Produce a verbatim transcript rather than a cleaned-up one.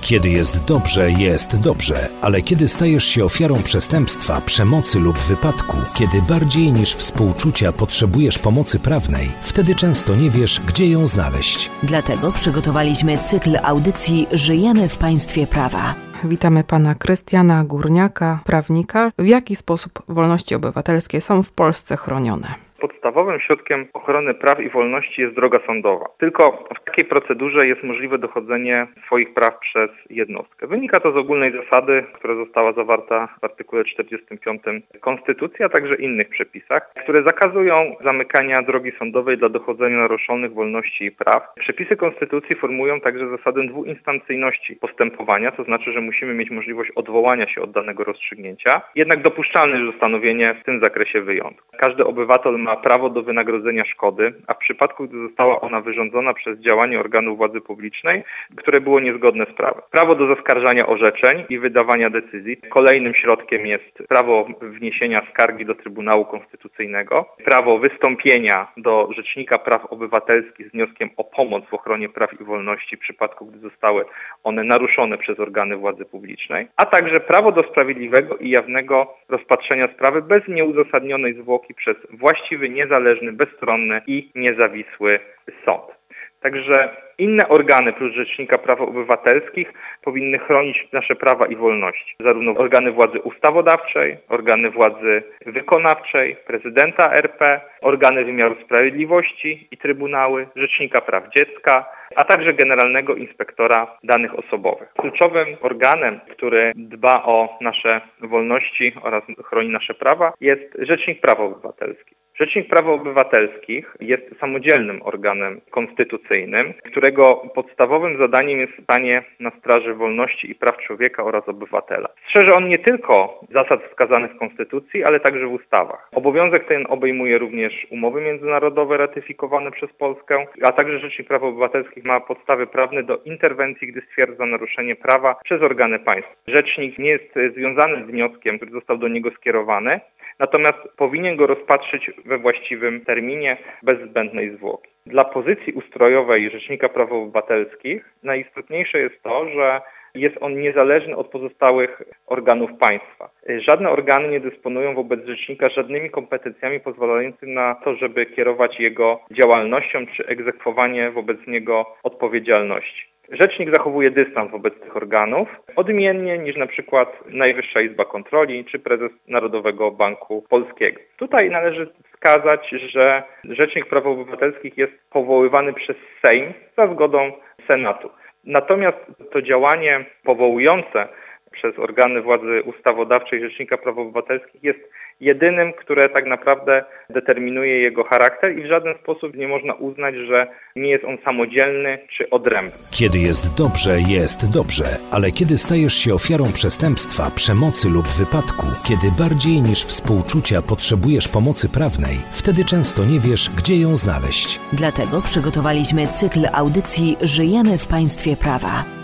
Kiedy jest dobrze, jest dobrze, ale kiedy stajesz się ofiarą przestępstwa, przemocy lub wypadku, kiedy bardziej niż współczucia potrzebujesz pomocy prawnej, wtedy często nie wiesz, gdzie ją znaleźć. Dlatego przygotowaliśmy cykl audycji Żyjemy w państwie prawa. Witamy pana Krystiana Górniaka, prawnika. W jaki sposób wolności obywatelskie są w Polsce chronione? Podstawowym środkiem ochrony praw i wolności jest droga sądowa. Tylko w takiej procedurze jest możliwe dochodzenie swoich praw przez jednostkę. Wynika to z ogólnej zasady, która została zawarta w artykule czterdziestym piątym Konstytucji, a także innych przepisach, które zakazują zamykania drogi sądowej dla dochodzenia naruszonych wolności i praw. Przepisy Konstytucji formują także zasadę dwuinstancyjności postępowania, to znaczy, że musimy mieć możliwość odwołania się od danego rozstrzygnięcia, jednak dopuszczalne jest ustanowienie w tym zakresie wyjątku. Każdy obywatel ma prawo do wynagrodzenia szkody, a w przypadku, gdy została ona wyrządzona przez działanie organu władzy publicznej, które było niezgodne z prawem. Prawo do zaskarżania orzeczeń i wydawania decyzji. Kolejnym środkiem jest prawo wniesienia skargi do Trybunału Konstytucyjnego, prawo wystąpienia do Rzecznika Praw Obywatelskich z wnioskiem o pomoc w ochronie praw i wolności w przypadku, gdy zostały one naruszone przez organy władzy publicznej, a także prawo do sprawiedliwego i jawnego rozpatrzenia sprawy bez nieuzasadnionej zwłoki przez właściwy, niezależny, bezstronny i niezawisły sąd. Także inne organy prócz Rzecznika Praw Obywatelskich powinny chronić nasze prawa i wolności. Zarówno organy władzy ustawodawczej, organy władzy wykonawczej, prezydenta R P, organy wymiaru sprawiedliwości i trybunały, Rzecznika Praw Dziecka, a także Generalnego Inspektora Danych Osobowych. Kluczowym organem, który dba o nasze wolności oraz chroni nasze prawa, jest Rzecznik Praw Obywatelskich. Rzecznik Praw Obywatelskich jest samodzielnym organem konstytucyjnym, którego podstawowym zadaniem jest stanie na straży wolności i praw człowieka oraz obywatela. Strzeże on nie tylko zasad wskazanych w Konstytucji, ale także w ustawach. Obowiązek ten obejmuje również umowy międzynarodowe ratyfikowane przez Polskę, a także Rzecznik Praw Obywatelskich ma podstawy prawne do interwencji, gdy stwierdza naruszenie prawa przez organy państwa. Rzecznik nie jest związany z wnioskiem, który został do niego skierowany, natomiast powinien go rozpatrzyć we właściwym terminie, bez zbędnej zwłoki. Dla pozycji ustrojowej Rzecznika Praw Obywatelskich najistotniejsze jest to, że jest on niezależny od pozostałych organów państwa. Żadne organy nie dysponują wobec rzecznika żadnymi kompetencjami pozwalającymi na to, żeby kierować jego działalnością czy egzekwowanie wobec niego odpowiedzialności. Rzecznik zachowuje dystans wobec tych organów, odmiennie niż na przykład Najwyższa Izba Kontroli czy prezes Narodowego Banku Polskiego. Tutaj należy wskazać, że Rzecznik Praw Obywatelskich jest powoływany przez Sejm za zgodą Senatu. Natomiast to działanie powołujące przez organy władzy ustawodawczej Rzecznika Praw Obywatelskich jest jedynym, które tak naprawdę determinuje jego charakter i w żaden sposób nie można uznać, że nie jest on samodzielny czy odrębny. Kiedy jest dobrze, jest dobrze, ale kiedy stajesz się ofiarą przestępstwa, przemocy lub wypadku, kiedy bardziej niż współczucia potrzebujesz pomocy prawnej, wtedy często nie wiesz, gdzie ją znaleźć. Dlatego przygotowaliśmy cykl audycji Żyjemy w państwie prawa.